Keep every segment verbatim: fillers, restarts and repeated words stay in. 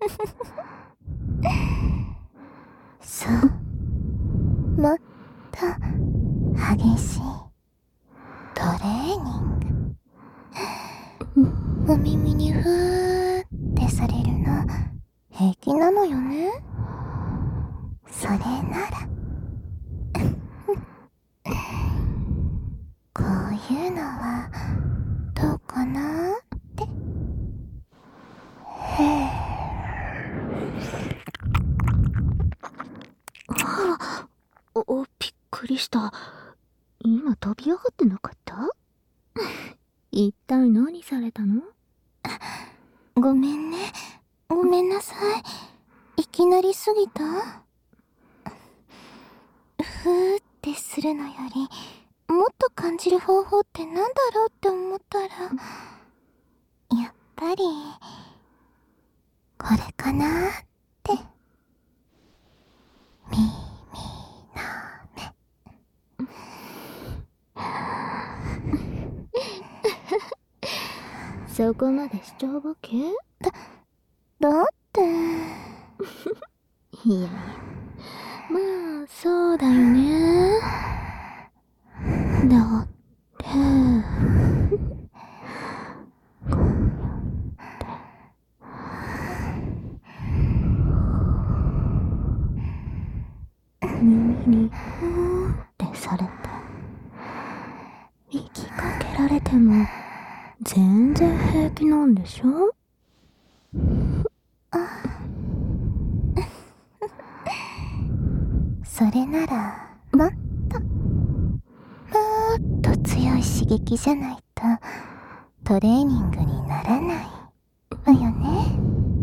そう、もっと激しいトレーニング。お耳にふーってされるの平気なのよね。それならこういうのはどうかなって。へえ。 はあ、お、びっくりした。今飛び上がってなかった？一体何されたの？ ごめんね。ごめんなさい。いきなりすぎた？ふーってするのより、もっと感じる方法ってなんだろうって思ったら、やっぱり、これかなーって。みみなめ。 そこまでしちゃうわけ？ だ、だって。 いやいや、まあ、そうだよね。だって、こうやって耳にふーってされて、息かけられても全然平気なんでしょ？ それなら、もっと、もっと強い刺激じゃないと、トレーニングにならないわよね。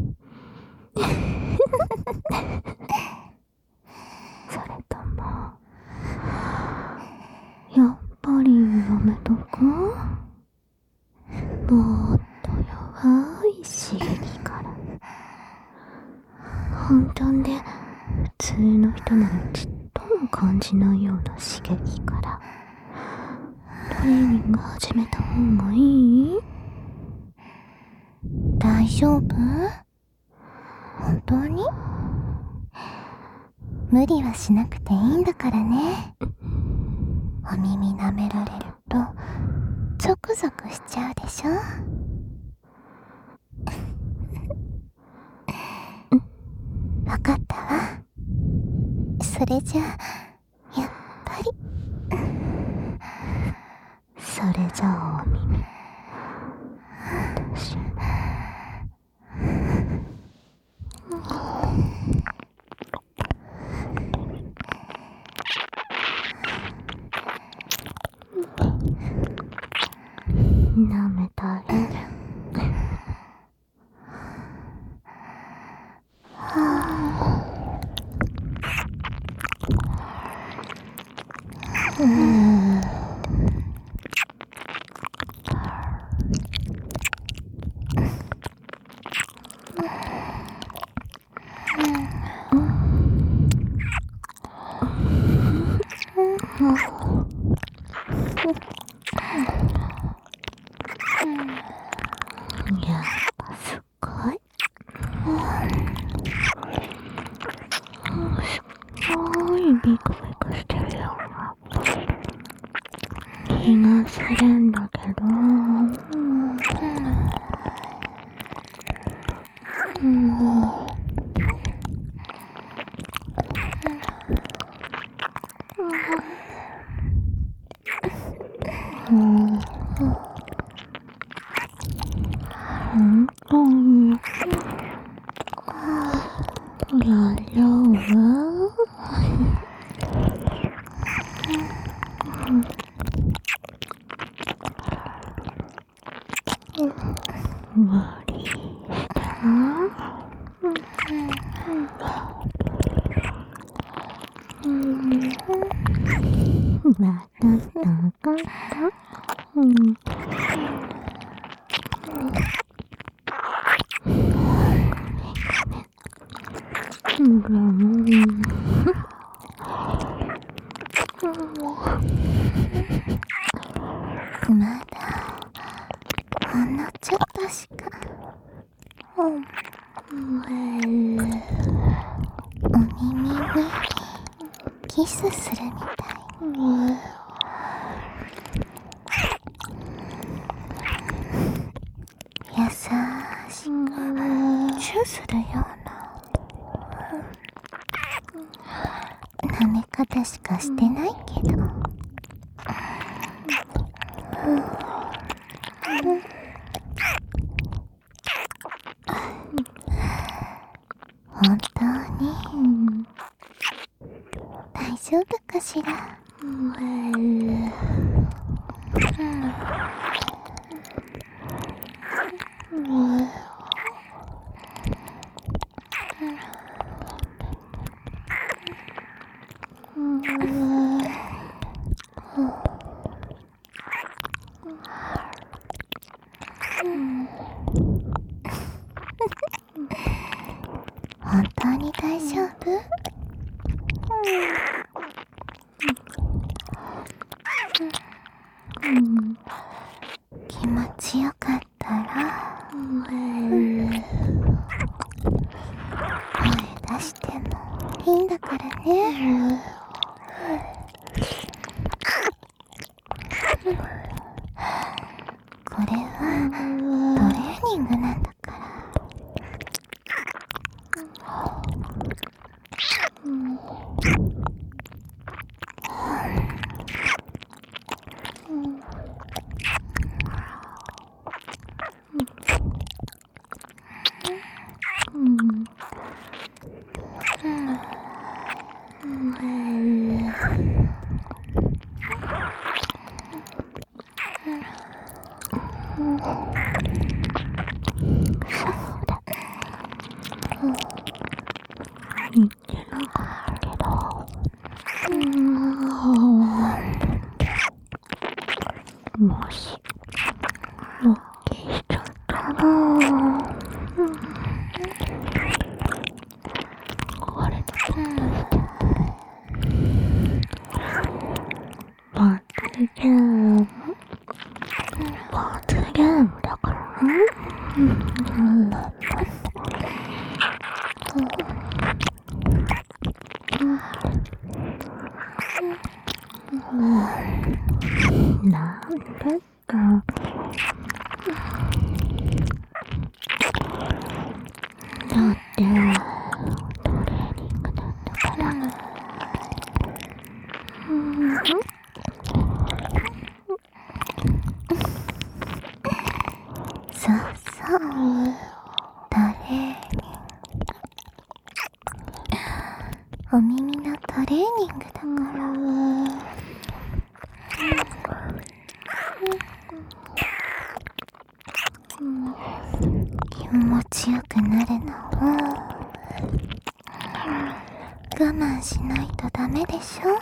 それとも、やっぱりやめとく？もっと弱い刺激から。簡単で普通の人ならちっとも感じないような刺激からトレーニング始めた方がいい？ 大丈夫？本当に？無理はしなくていいんだからね。お耳舐められるとゾクゾクしちゃうでしょ。わかったわ。それじゃあやっぱりそれじゃあお耳私舐めたい。うんやっぱすごい。すごいビクビクしてるよ。気がするんだけど。うんうん本当に大丈夫？無理したうんわかったわかったうんうんまだほんのちょっとしか。うんお耳にキスするみたい。優しくチューするような舐め方しかしてないけど、本当に大丈夫かしら。本当に大丈夫？気持ちよかったら声出してもいいんだからね。これはトレーニングなんだから。言ってなかったけど、もしロッキーしちゃったら、壊れちゃった罰ゲーム罰ゲームだからね。なんでかだってトレーニングなんだから。そうそうトレーニング、お耳のトレーニングだから。気持ちよくなるのを我慢しないとダメでしょ。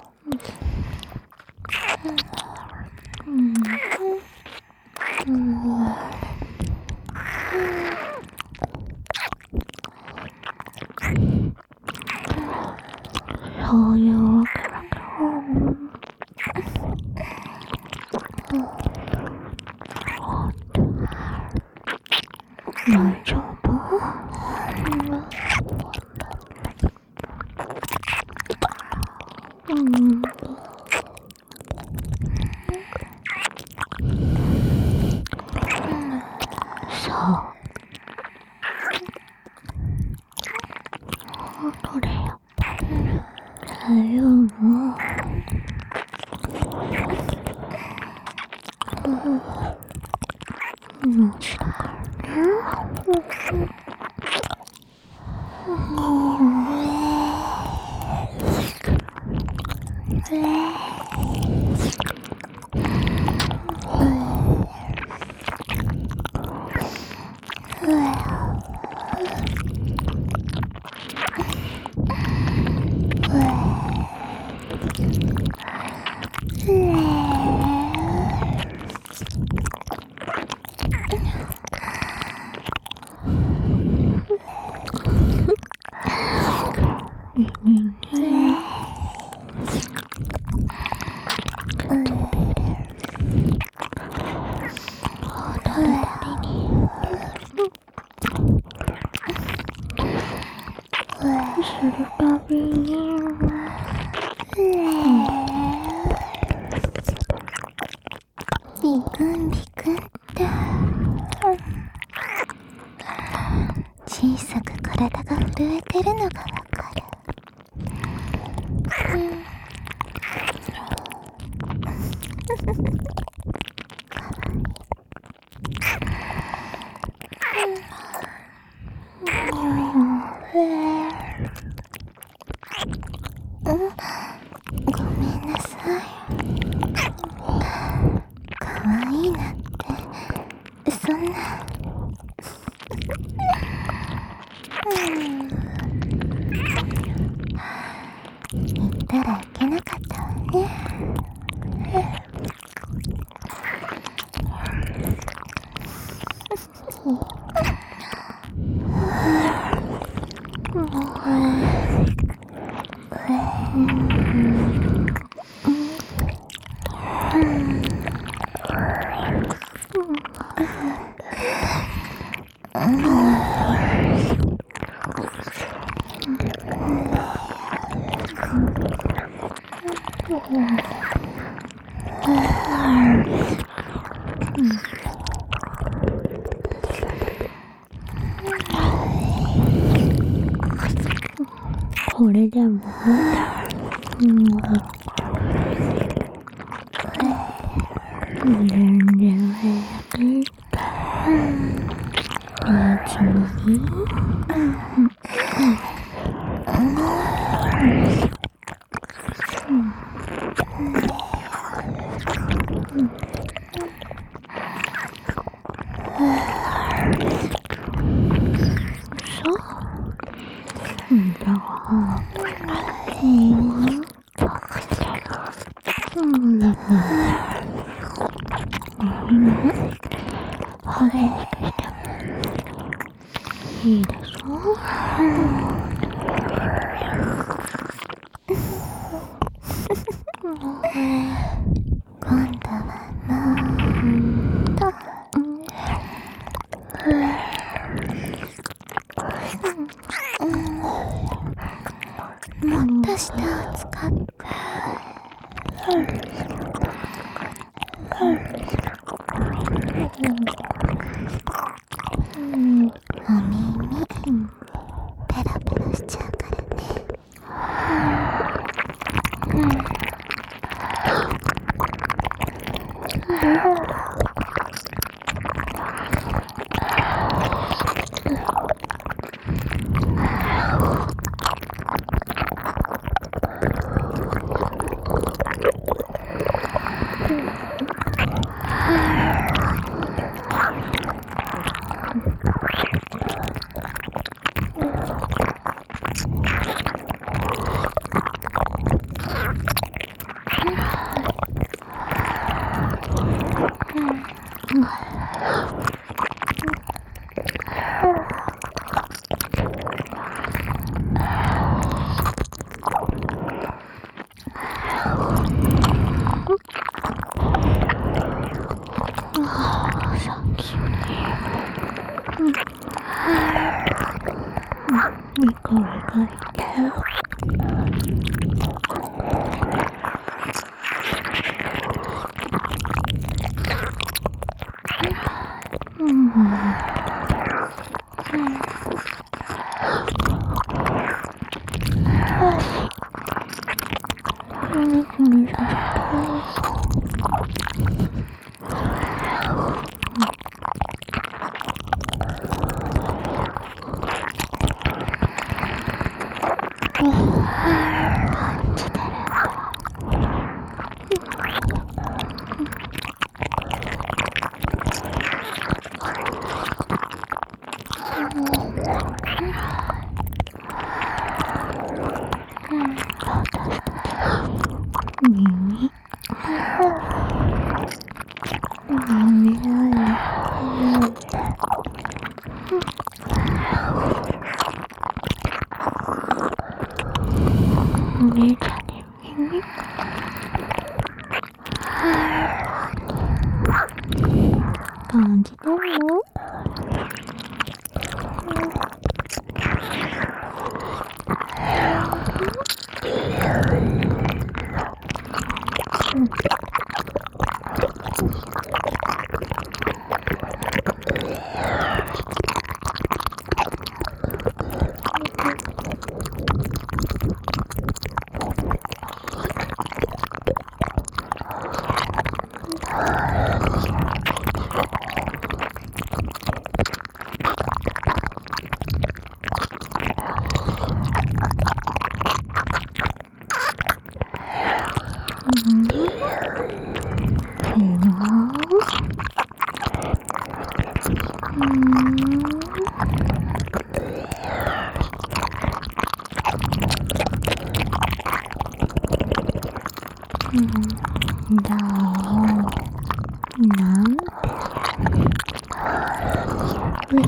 そういうわけだけど、大丈夫？うん。そう。これやっぱりそういうの。もしだからね。 するたびにビクンビクンって小さく体が震えてるのがわかる。ごめんなさい。かわいいなってそんな言ったらいけなかったわね。 これでもうん全然平気。いつもいい。そうじゃあうんうんだから激しくしてもいいでしょ。 今度はもっともっと舌を使ってお耳ペラペラしちゃうからね。いいかわかってうん耳耳お姉ちゃんに耳感じたの？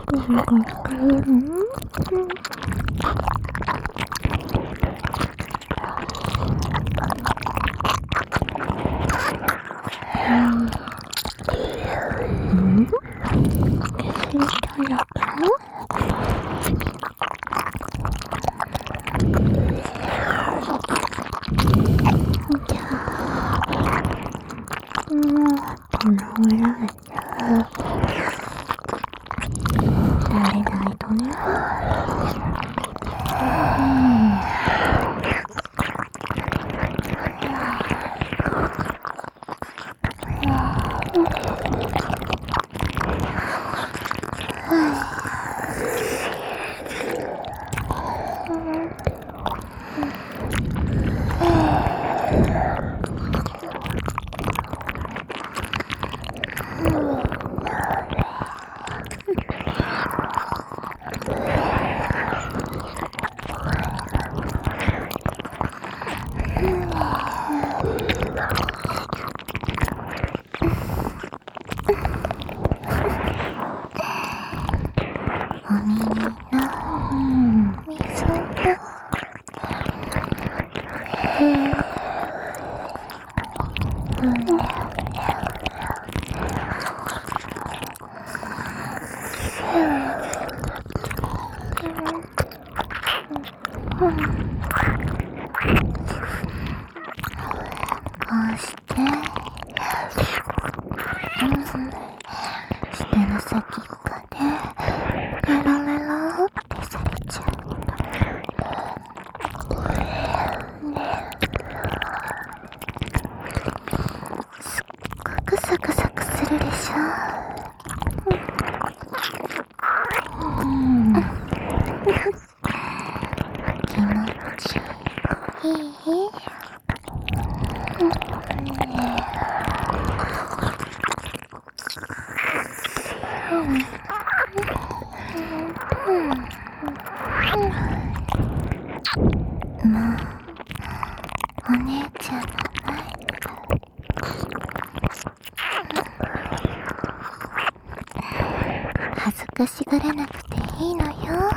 恥ずかしがらなくていいのよ。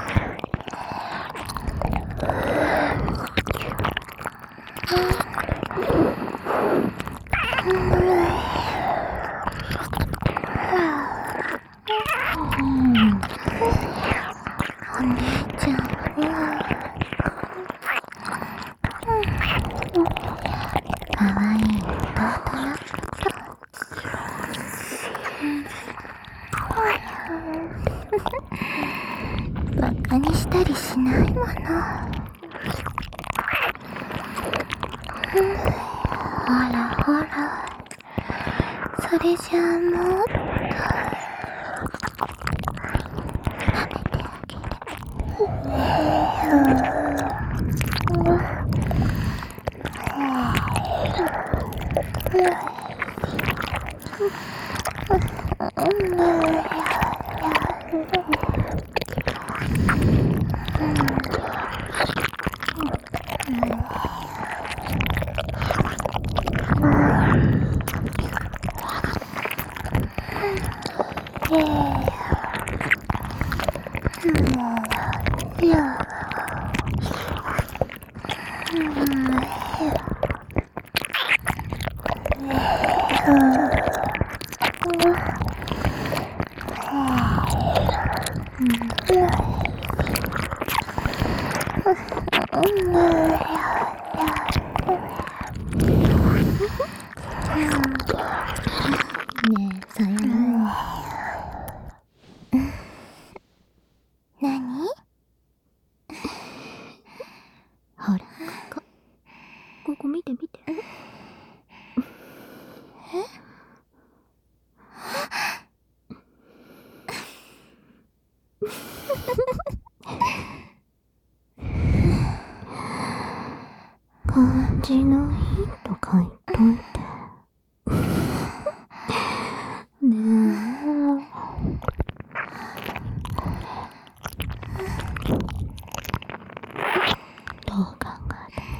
お姉ちゃんはかわいい弟よ。バカにしたりしないもの。ほらほら、それじゃあもっと舐めてあげる。ねえ、さよなら。何？ほら、ここ。ここ見て見て。え？ 感じのいいと書いといて。ねえ。どう考えて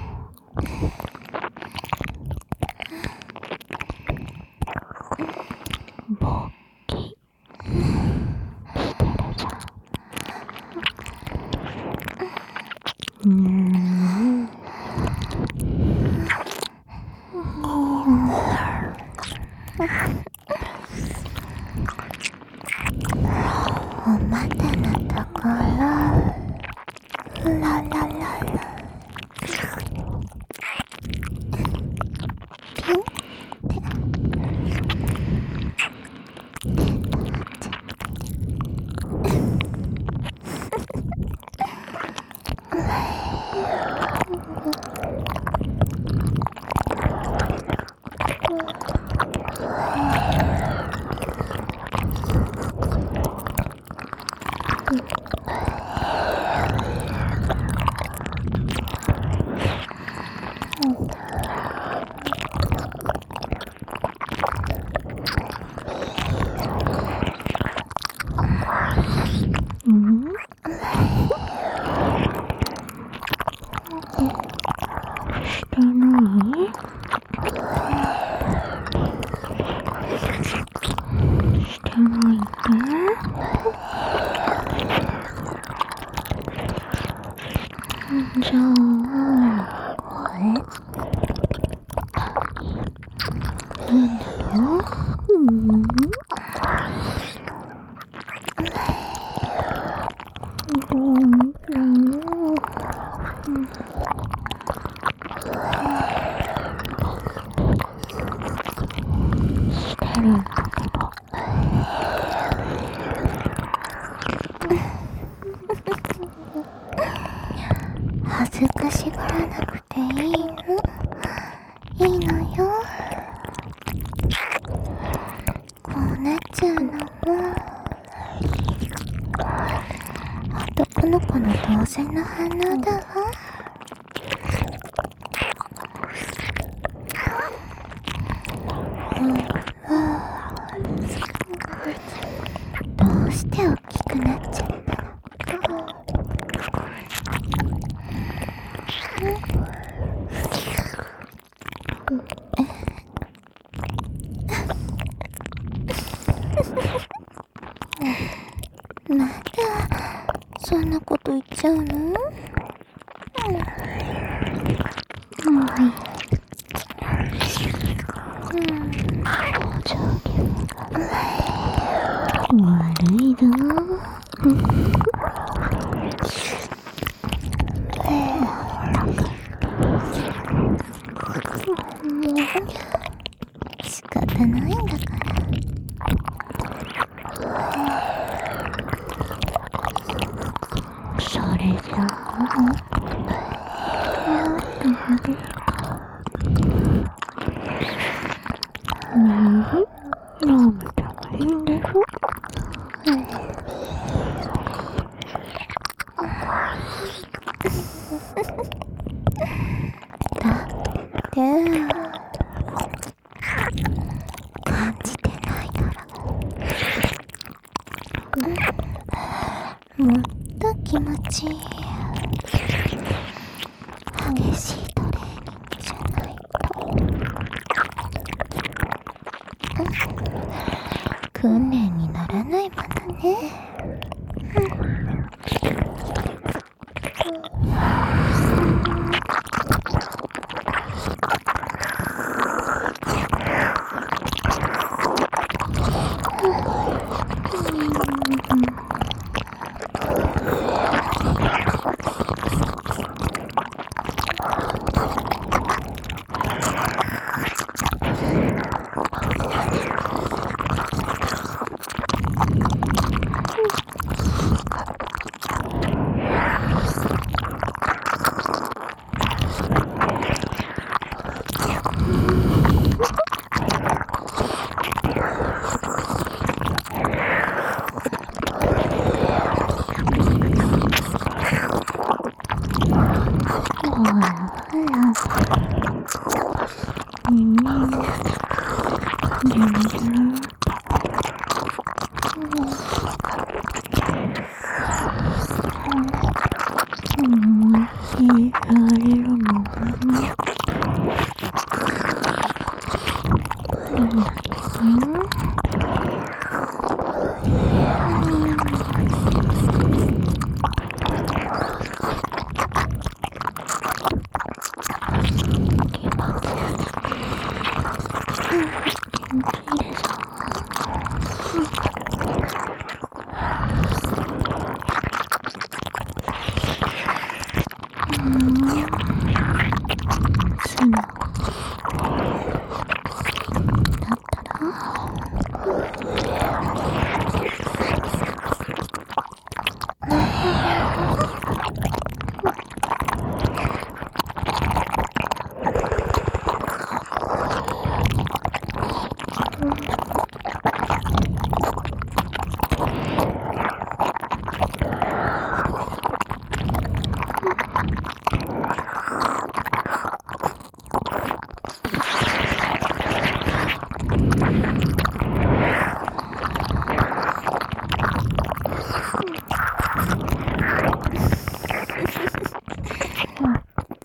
も。勃起してるじゃん。 おまたのところ、ララララ。ピュンって。じゃあ、これなんだよ。うん。してるんだけど。恥ずかしがらなくていいの。いいのよ。こうなっちゃうのも男の子の当然の反応だわ。どうして大きくなっちゃったの？まだそんなこと言っちゃうの？うん。上下悪いぞ。仕方ないんだから。それじゃあ、飲むたらいいんでしょ。だって感じてないなら、もっと気持ちいい激しいトレーニングじゃないと訓練にならないものね。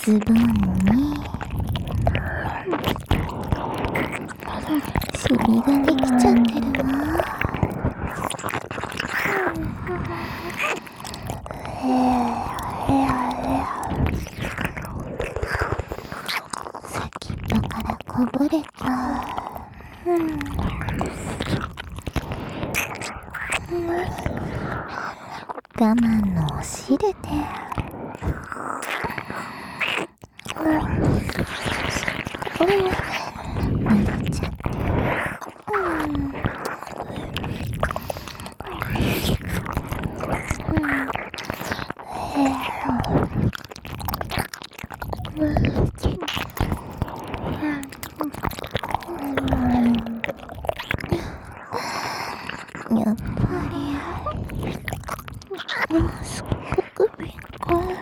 ズボンにシミができちゃってるわ。先っぽからこぼれた。うん、我慢のおしるで濡れちゃって、やっぱりすっごくびっくり。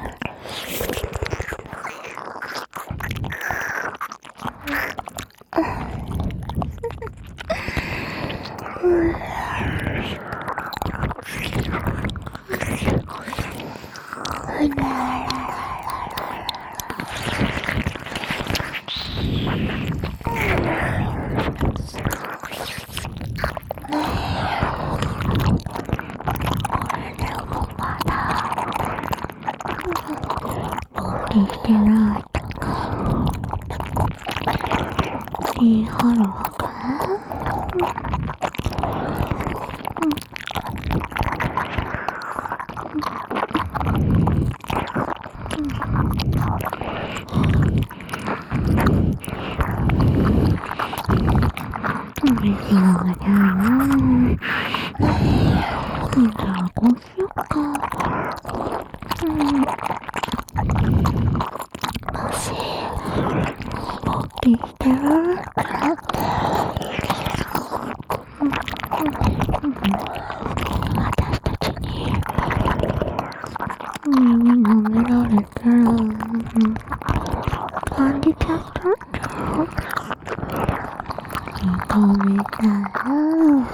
聞いてないとかいいハローか聞いてる？私たちに耳舐められてる感じちゃったんだよ。痛みたい。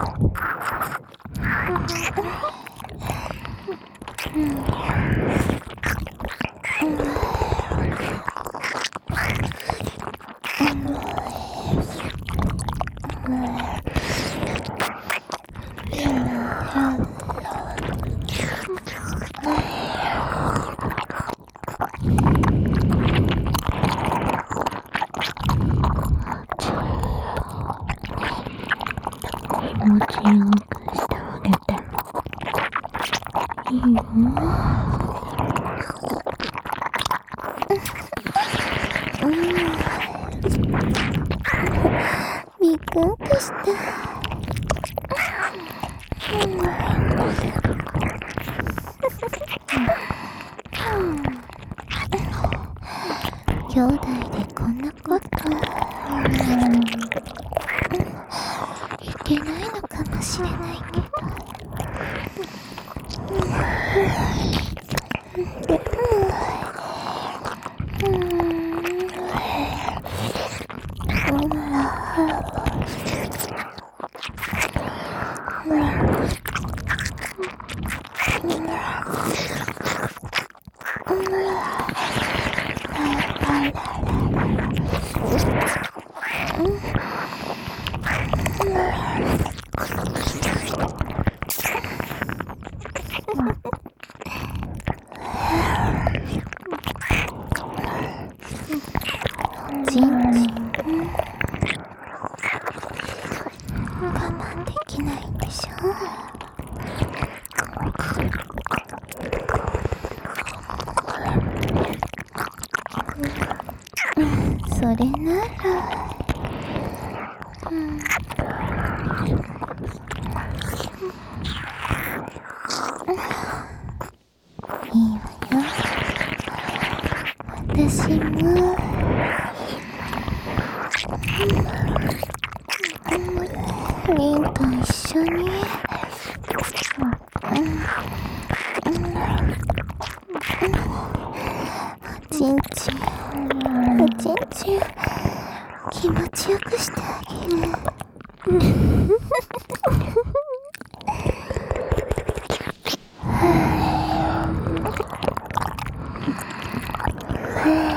気持ちよくしてあげてもいいよ。ビクンとした。兄弟でこんなこといけないのかもしれないけど、でもジンジン我慢できないんでしょ。それなら、うん、いいわよ。私もリンと一緒に、おちんちんおちんちん気持ちよくしてあげる。はぁ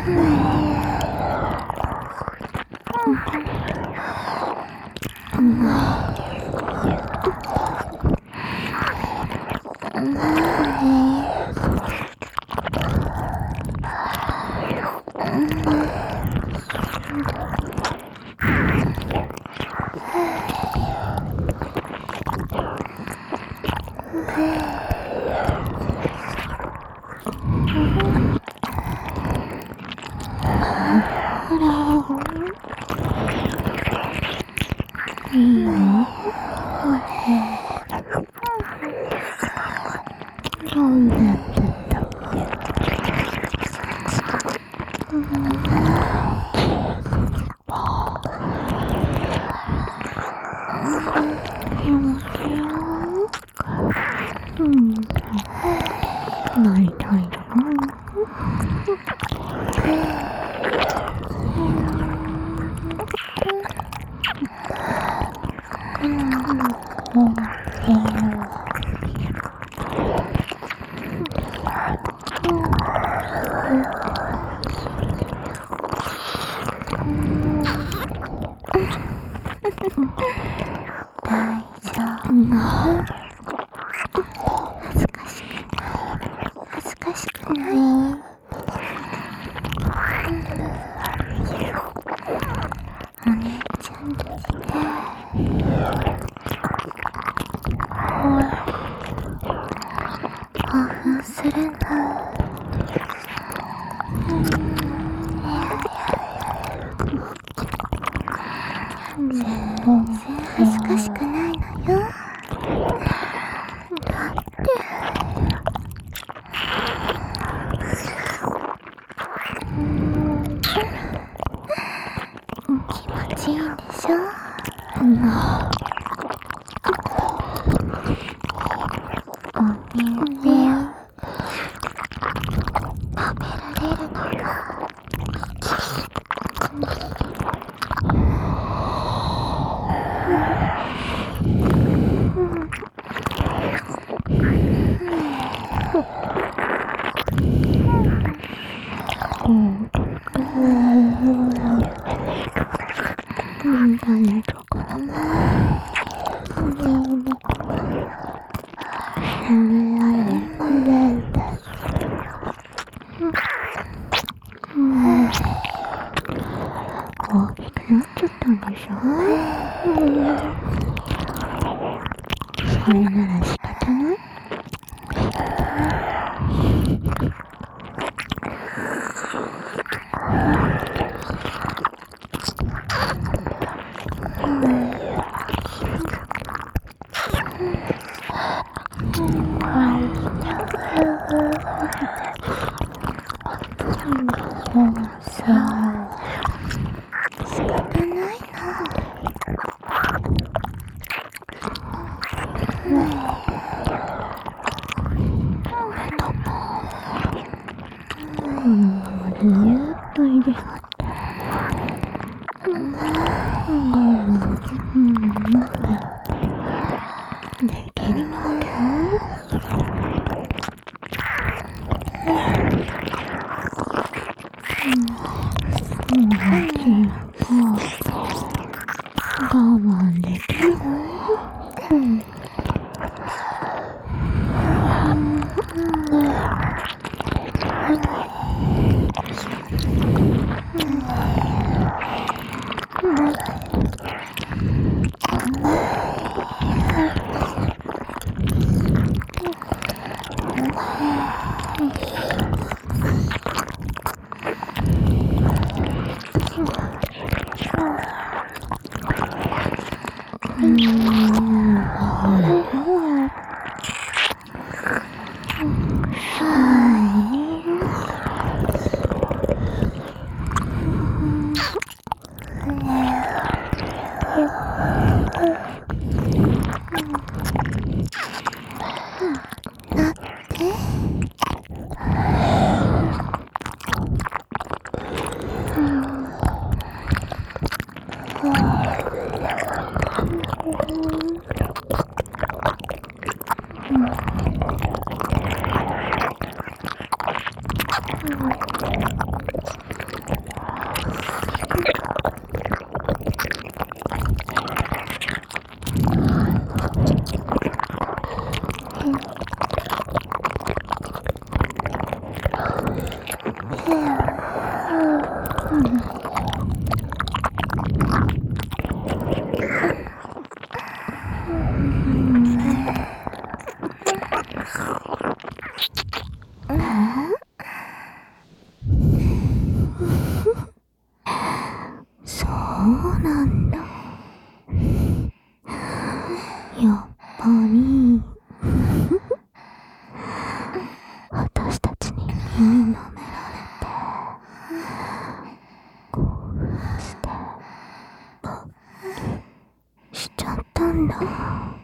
いいよ。そうだった。うん。なりたいな。恥ずかしくない。お姉ちゃんたちね。興奮するの。全然恥ずかしくないのよ。だって気持ちいいんでしょ。うん、お水を食べられるのが何とかな。食べられるんだ。うん。大きくなっちゃったんでしょ。それなら仕方ない。我慢できる。うん。 なんだ。